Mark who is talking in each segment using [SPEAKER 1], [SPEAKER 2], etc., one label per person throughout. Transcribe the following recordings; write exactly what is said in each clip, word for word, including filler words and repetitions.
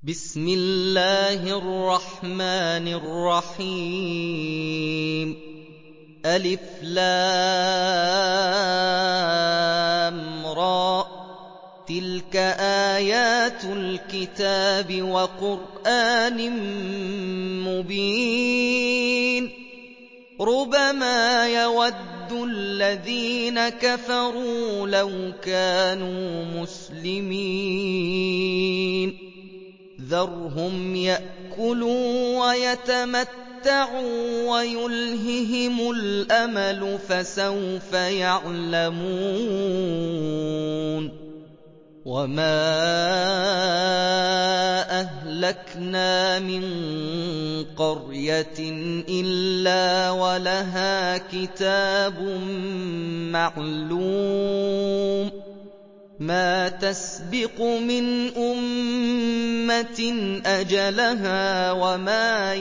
[SPEAKER 1] بسم الله الرحمن الرحيم ألف لام را تلك آيات الكتاب وقرآن مبين ربما يود الذين كفروا لو كانوا مسلمين ذرهم يأكلوا ويتمتعوا ويلههم الأمل فسوف يعلمون وما أهلكنا من قرية إلا ولها كتاب معلوم ما تسبق من أمة أجلها وما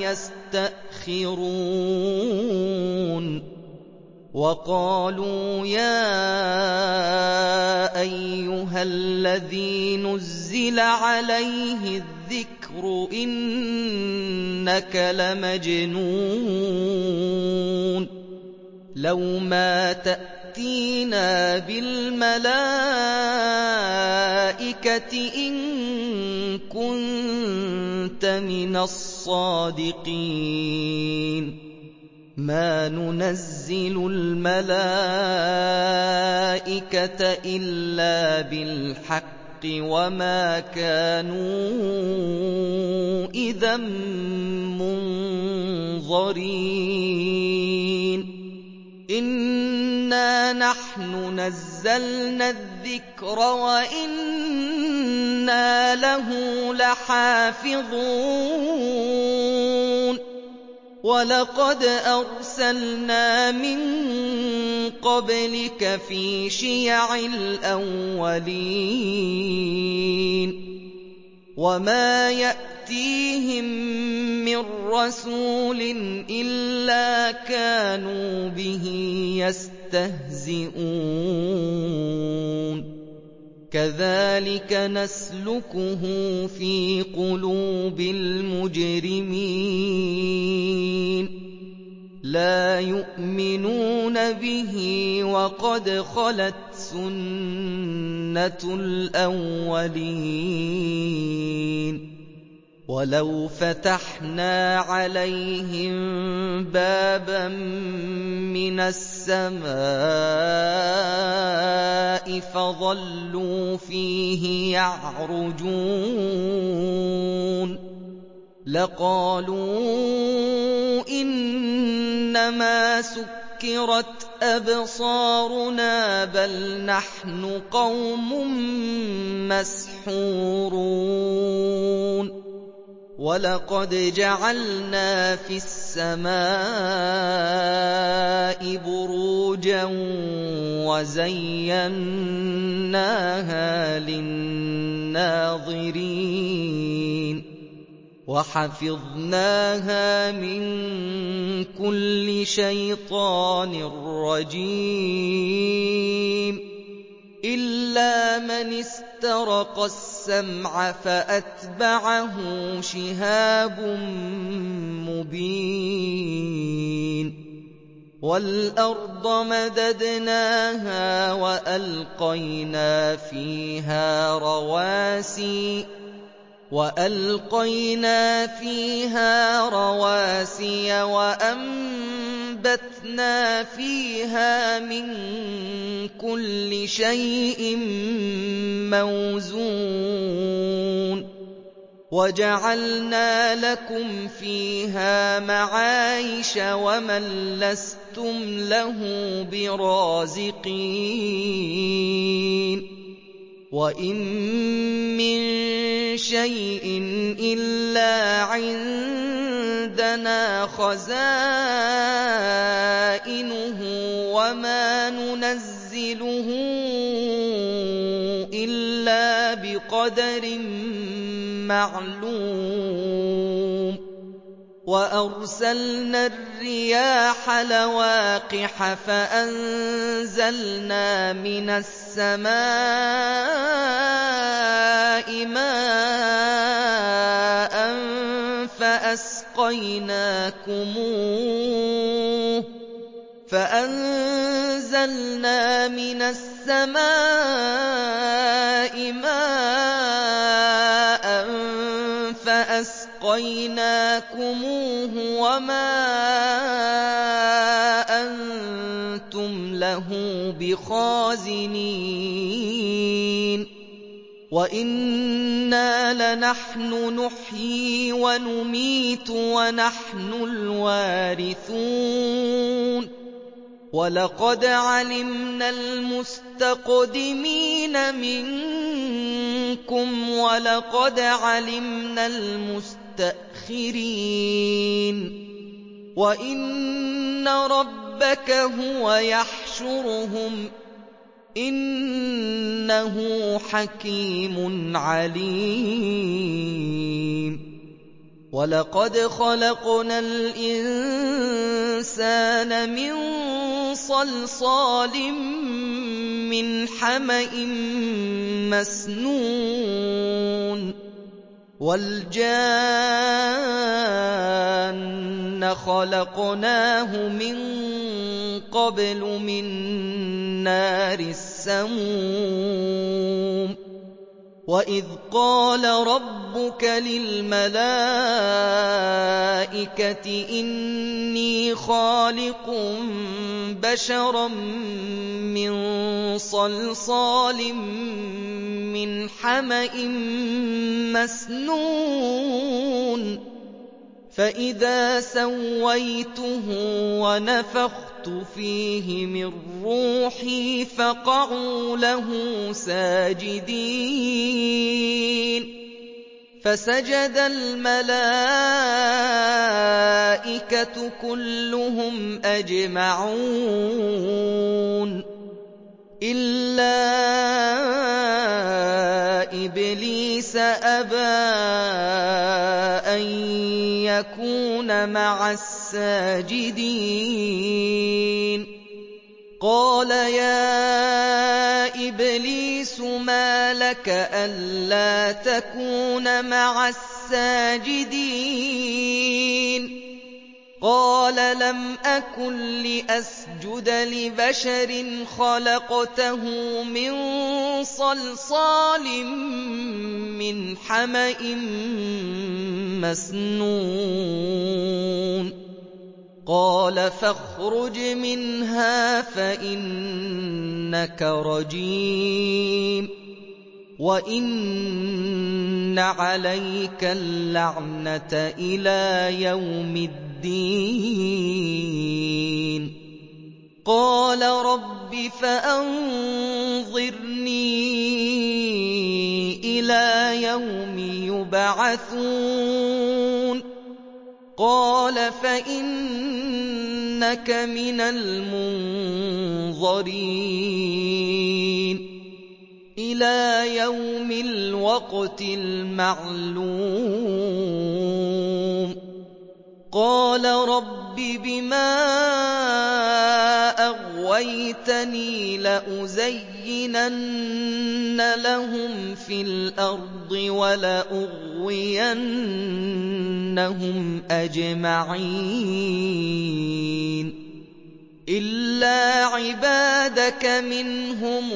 [SPEAKER 1] يستأخرون وقالوا يا أيها الذي نزل عليه الذكر إنك لمجنون لو ما تأتينا بالملائكة إن كنت من الصادقين ما ننزل الملائكة إلا بالحق وما كانوا إذا منظرين إنا نحن نزلنا الذكر وإنا له لحافظون ولقد أرسلنا من قبلك في شيع الأولين وما يأتيهم من رسول إلا كانوا به يستهزئون كذلك نسلكه في قلوب المجرمين لا يؤمنون به وقد خلت سنة الأولين ولو فتحنا عليهم بابا من السماء فظلوا فيه يعرجون لقالوا إنما سكرت أبصارنا بل نحن قوم مسحورون ولقد جعلنا في السماء بروجا وزيناها للناظرين وحفظناها من كل شيطان رجيم إلا من استرق السمع فأتبعه شهاب مبين والأرض مددناها وألقينا فيها رواسي وألقينا فيها رواسي وأنبتنا فيها من كل شيء موزون وجعلنا لكم فيها معايش ومن لستم له برازقين وإن من شيء إلا عندنا خزائنه وما ننزله إلا بقدر معلوم وأرسلنا الرياح لواقح فأنزلنا من السماء ماء فأسقيناكموه فأنزلنا من السماء ماء فأسقيناكموه وما أنتم له بخازنين وإنا لنحن نحيي ونميت ونحن الوارثون وَلَقَدْ عَلِمْنَا الْمُسْتَقْدِمِينَ مِنكُمْ وَلَقَدْ عَلِمْنَا الْمُسْتَأْخِرِينَ وَإِنَّ رَبَّكَ هُوَ يَحْشُرُهُمْ إِنَّهُ حَكِيمٌ عَلِيمٌ وَلَقَدْ خَلَقْنَا الْإِنسَانَ مِنْ صَلْصَالٍ مِّنْ حَمَإٍ مَّسْنُونٍ وَالْجَانَّ خَلَقْنَاهُ مِن قَبْلُ مِن نَّارِ السَّمُومِ وَإِذْ قَالَ رَبُّكَ لِلْمَلَائِكَةِ إِنِّي خَالِقٌ بَشَرًا مِّن صَلْصَالٍ مِّنْ حَمَإٍ مَّسْنُونٍ فَإِذَا سَوَّيْتُهُ وَنَفَخْتُ فِيهِ مِن رُّوحِي فَقَعُوا لَهُ سَاجِدِينَ فَسَجَدَ الْمَلَائِكَةُ كُلُّهُمْ أَجْمَعُونَ إِلَّا إِبْلِيسَ أَبَىٰ أَن يَكُونَ مَعَ السَّاجِدِينَ قَالَ يَا إِبْلِيسُ مَا لَكَ أَلَّا تَكُونَ مَعَ السَّاجِدِينَ قَالَ لَمْ أَكُن لِّأَسْجُدَ لِبَشَرٍ خَلَقْتَهُ مِن صَلْصَالٍ مِّنْ حَمَإٍ مَّسْنُونٍ قَالَ فَاخْرُجْ مِنْهَا فَإِنَّكَ رَجِيمٌ وَإِنَّ عَلَيْكَ اللَّعْنَةَ إِلَىٰ يَوْمِ الدِّينِ قَالَ رَبِّ فَأَنظِرْنِي إِلَىٰ يَوْمِ يُبْعَثُونَ قَالَ فَإِنَّكَ مِنَ الْمُنظَرِينَ إِلَىٰ يَوْمِ الْوَقْتِ الْمَعْلُومِ قَالَ رَبِّ بِمَا أَغْوَيْتَنِي لَأُزَيِّنَنَّ لَهُمْ فِي الْأَرْضِ وَلَأُغْوِيَنَّهُمْ أَجْمَعِينَ إِلَّا عِبَادَكَ مِنْهُمُ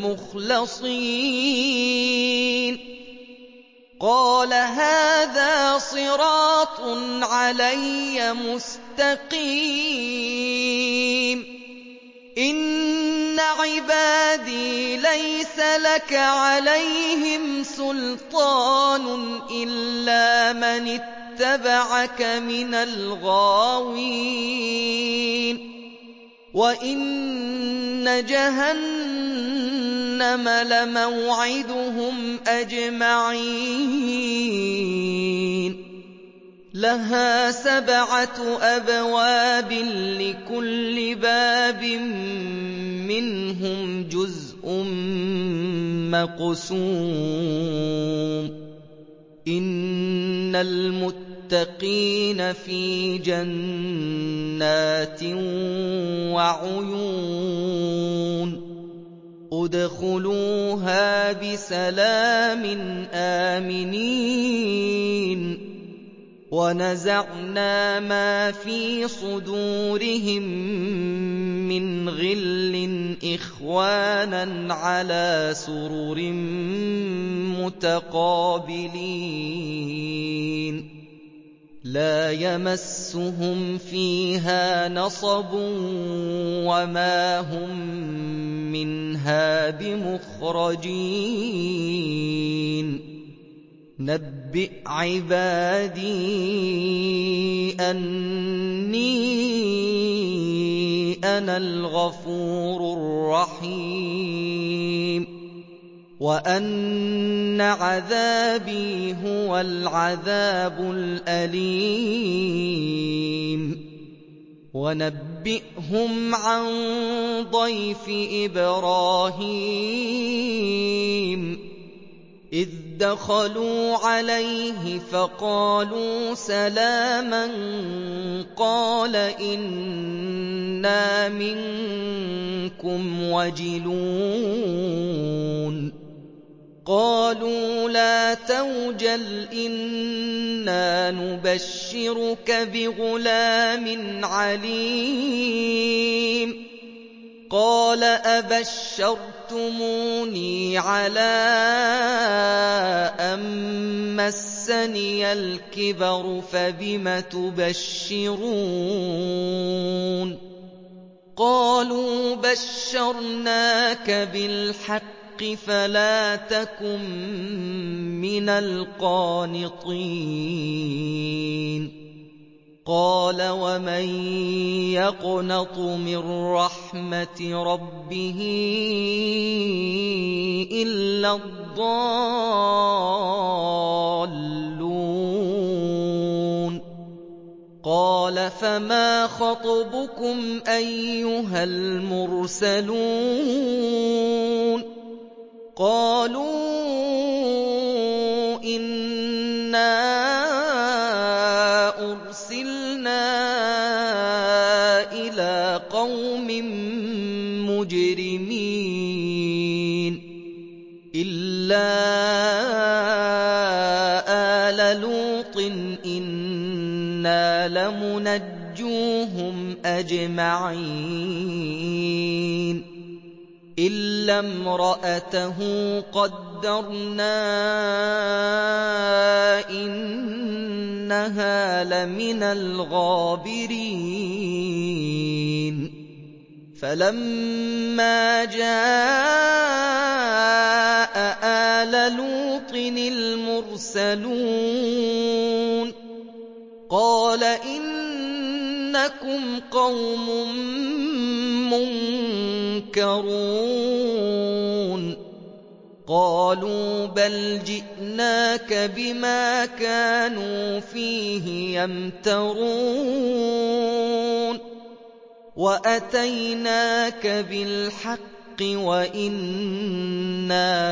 [SPEAKER 1] الْمُخْلَصِينَ قَالَ هَٰذَا صِرَاطٌ عَلَيَّ مُسْتَقِيمٌ إِنَّ عِبَادِي لَيْسَ لَكَ عَلَيْهِمْ سُلْطَانٌ إِلَّا مَنِ اتَّبَعَكَ مِنَ الْغَاوِينَ وَإِنَّ جَهَنَّمَ لَمَوْعِدُهُمْ أَجْمَعِينَ لَهَا سَبْعَةُ أَبْوَابٍ لِّكُلِّ بَابٍ مِّنْهُمْ جُزْءٌ مَّقْسُومٌ إِنَّ الْمُتَّقِينَ فِي جَنَّاتٍ وَعُيُونٍ ادْخُلُوهَا بِسَلَامٍ آمِنِينَ وَنَزَعْنَا مَا فِي صُدُورِهِم مِّنْ غِلٍّ إِخْوَانًا عَلَىٰ سُرُرٍ مُّتَقَابِلِينَ لَا يَمَسُّهُمْ فِيهَا نَصَبٌ وَمَا هُم مِّنْهَا بِمُخْرَجِينَ نَبِّئْ عِبَادِي أَنِّي أَنَا الْغَفُورُ الرَّحِيمُ وَأَنَّ عَذَابِي هُوَ الْعَذَابُ الْأَلِيمُ وَنَبِّئْهُمْ عَن ضَيْفِ إِبْرَاهِيمَ إِذْ دَخَلُوا عَلَيْهِ فَقَالُوا سَلَامًا قَالَ إِنَّا مِنكُمْ وَجِلُونَ قَالُوا لَا تَوْجَلْ إِنَّا نُبَشِّرُكَ بِغُلَامٍ عَلِيمٍ قَالَ أَبَشَّرْتُمُونِي عَلَىٰ أَن مَّسَّنِيَ الْكِبَرُ فَبِمَ تُبَشِّرُونَ قَالُوا بَشَّرْنَاكَ بِالْحَقِّ فَلَا تَكُن مِّنَ الْقَانِطِينَ قَالَ وَمَن يَقْنَطُ مِن رَّحْمَةِ رَبِّهِ إِلَّا الضَّالُّونَ قَالَ فَمَا خَطْبُكُمْ أَيُّهَا الْمُرْسَلُونَ قَالُوا إِنَّا أُرْسِلْنَا إِلَىٰ قَوْمٍ مُّجْرِمِينَ إِلَّا آلَ لُوطٍ إِنَّا لَمُنَجُّوهُمْ أَجْمَعِينَ إِلَّا امْرَأَتَهُ قَدَّرْنَا إِنَّهَا لَمِنَ الْغَابِرِينَ فَلَمَّا جَاءَ آلَ لُوطٍ الْمُرْسَلُونَ قَالَ إِنَّكُمْ قَوْمٌ مُّنكَرُونَ قَالُوا بَلْ جِئْنَاكَ بِمَا كَانُوا فِيهِ يَمْتَرُونَ وَأَتَيْنَاكَ بِالْحَقِّ وَإِنَّا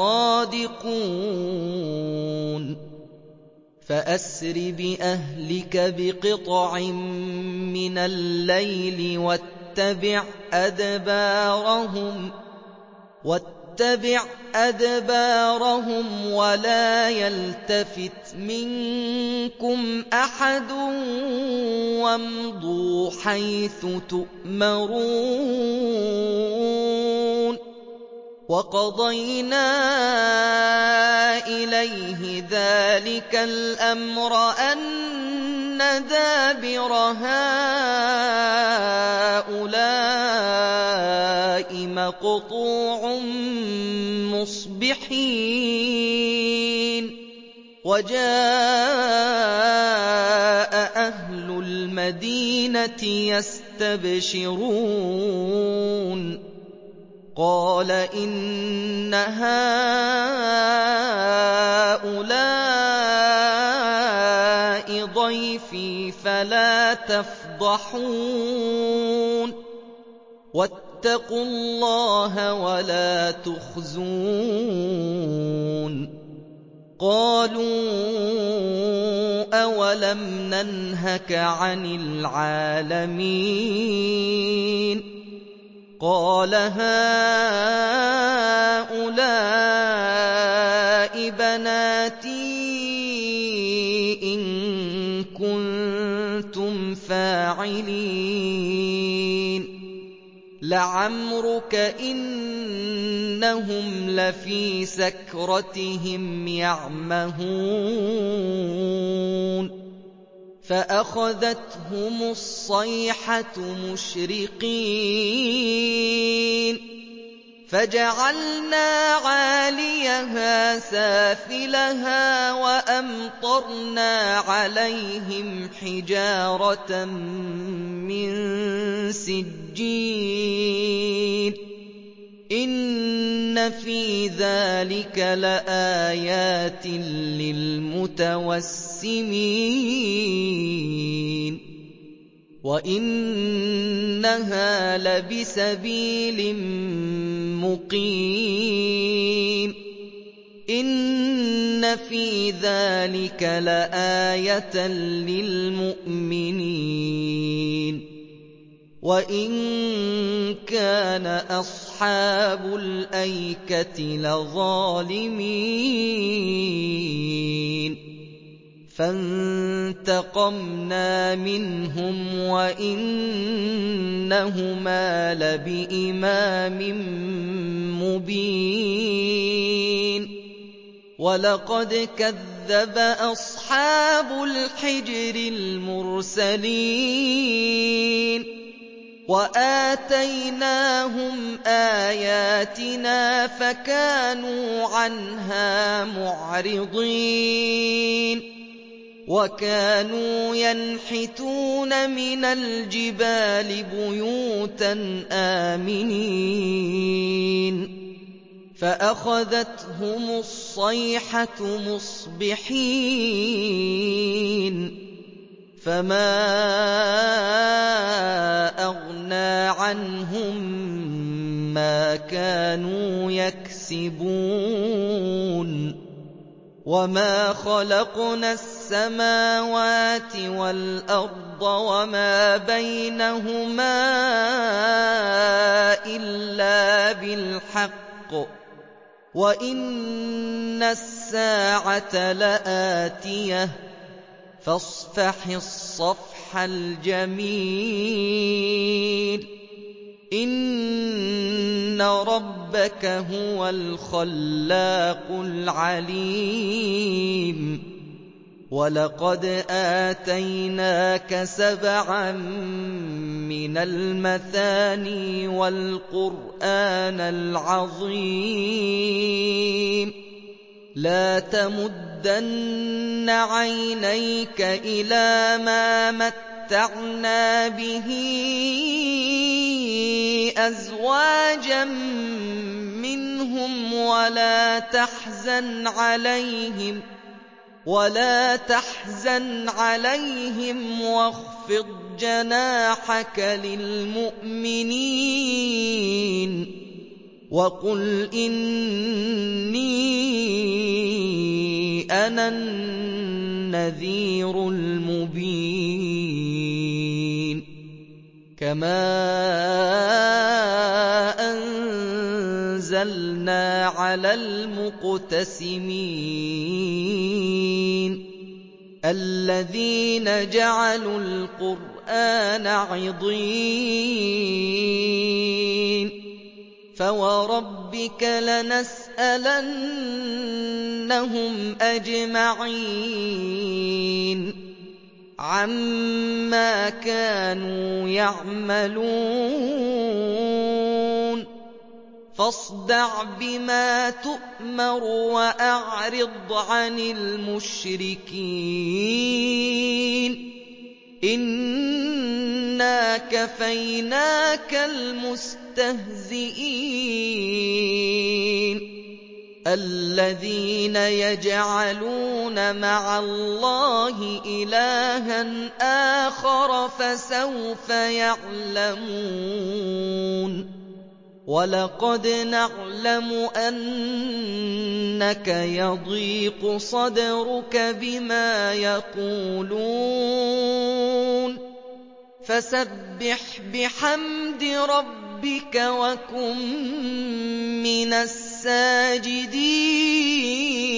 [SPEAKER 1] لَصَادِقُونَ فَأَسْرِ بِأَهْلِكَ بِقِطْعٍ مِّنَ اللَّيْلِ وَاتَّبِعْ أَدْبَارَهُمْ وَاتَّبِعْ أَدْبَارَهُمْ وَلَا يَلْتَفِتْ مِنكُمْ أَحَدٌ وَامْضُوا حَيْثُ تُؤْمَرُونَ وَقَضَيْنَا إِلَيْهِ ذَلِكَ الْأَمْرَ أَنَّ دَابِرَ هَٰؤُلَاءِ مَقْطُوعٌ مُّصْبِحِينَ وَجَاءَ أَهْلُ الْمَدِينَةِ يَسْتَبْشِرُونَ قَالَ إِنَّ هَٰؤُلَاءِ ضَيْفِي فَلَا تَفْضَحُونِ وَاتَّقُوا اللَّهَ وَلَا تُخْزُونِ قَالُوا أَوَلَمْ نَنْهَكَ عَنِ الْعَالَمِينَ قَالَ هَٰؤُلَاءِ بَنَاتِي إِن فَاعِلِينَ لَعَمْرُكَ إِنَّهُمْ لَفِي سَكْرَتِهِمْ يَعْمَهُونَ فَأَخَذَتْهُمُ الصَّيْحَةُ مُشْرِقِينَ فَجَعَلْنَا عَالِيَهَا سَافِلَهَا وَأَمْطَرْنَا عَلَيْهِمْ حِجَارَةً مِّن سِجِّيلٍ إِنَّ فِي ذَٰلِكَ لَآيَاتٍ لِّلْمُتَوَسِّمِينَ وَإِنَّهَا لَبِسَبِيلٍ مُّقِيمٍ إِنَّ فِي ذَٰلِكَ لَآيَةً لِّلْمُؤْمِنِينَ وَإِن كَانَ أَصْحَابُ الْأَيْكَةِ لَظَالِمِينَ فَانتَقَمْنَا مِنْهُمْ وَإِنَّهُمَا لَبِإِمَامٍ مُّبِينٍ وَلَقَدْ كَذَّبَ أَصْحَابُ الْحِجْرِ الْمُرْسَلِينَ وَآتَيْنَاهُمْ آيَاتِنَا فَكَانُوا عَنْهَا مُعْرِضِينَ وَكَانُوا يَنْحِتُونَ مِنَ الْجِبَالِ بُيُوتًا آمِنِينَ فَأَخَذَتْهُمُ الصَّيْحَةُ مُصْبِحِينَ فَمَا أَغْنَىٰ عَنْهُم مَّا كَانُوا يَكْسِبُونَ وَمَا خَلَقْنَا السَّمَاوَاتِ وَالْأَرْضَ وَمَا بَيْنَهُمَا إِلَّا بِالْحَقِّ وَإِنَّ السَّاعَةَ لَآتِيَةٌ فَاصْفَحِ الصَّفْحَ الْجَمِيلَ إِنَّ رَبَّكَ هُوَ الْخَلَّاقُ الْعَلِيمُ وَلَقَدْ آتَيْنَاكَ سَبْعًا مِّنَ الْمَثَانِي وَالْقُرْآنَ الْعَظِيمَ لَا تَمُدَّنَّ عَيْنَيْكَ إِلَىٰ مَا مَتَّعْنَا بِهِ أَزْوَاجًا مِّنْهُمْ وَلَا تَحْزَنْ عَلَيْهِمْ وَلَا تَحْزَنْ عَلَيْهِمْ وَاخْفِضْ جَنَاحَكَ لِلْمُؤْمِنِينَ وَقُلْ إِنِّي أَنَا النَّذِيرُ الْمُبِينُ كَمَا أَنزَلْنَا عَلَى الْمُقْتَسِمِينَ الَّذِينَ جَعَلُوا الْقُرْآنَ عِضِينَ فَوَرَبِّكَ لَنَسْأَلَنَّهُمْ أَجْمَعِينَ عَمَّا كَانُوا يَعْمَلُونَ فَاصْدَعْ بِمَا تُؤْمَرُ وَأَعْرِضْ عَنِ الْمُشْرِكِينَ إِنَّا كَفَيْنَاكَ الْمُسْتَهْزِئِينَ الَّذِينَ يَجْعَلُونَ مَعَ اللَّهِ إِلَٰهًا آخَرَ فَسَوْفَ يَعْلَمُونَ وَلَقَدْ نَعْلَمُ أَنَّكَ يَضِيقُ صَدْرُكَ بِمَا يَقُولُونَ فَسَبِّحْ بِحَمْدِ رَبِّكَ وَكُن مِّنَ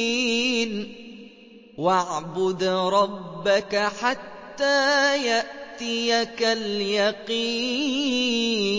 [SPEAKER 1] السَّاجِدِينَ وَاعْبُدْ رَبَّكَ حَتَّىٰ يَأْتِيَكَ يَأْتِيَكَ الْيَقِينُ